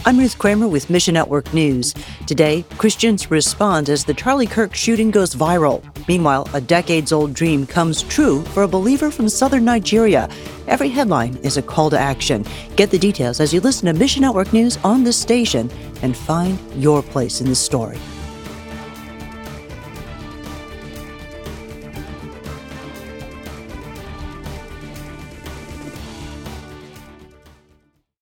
I'm Ruth Kramer with Mission Network News. Today, Christians respond as the Charlie Kirk shooting goes viral. Meanwhile, a decades-old dream comes true for a believer from southern Nigeria. Every headline is a call to action. Get the details as you listen to Mission Network News on this station and find your place in the story.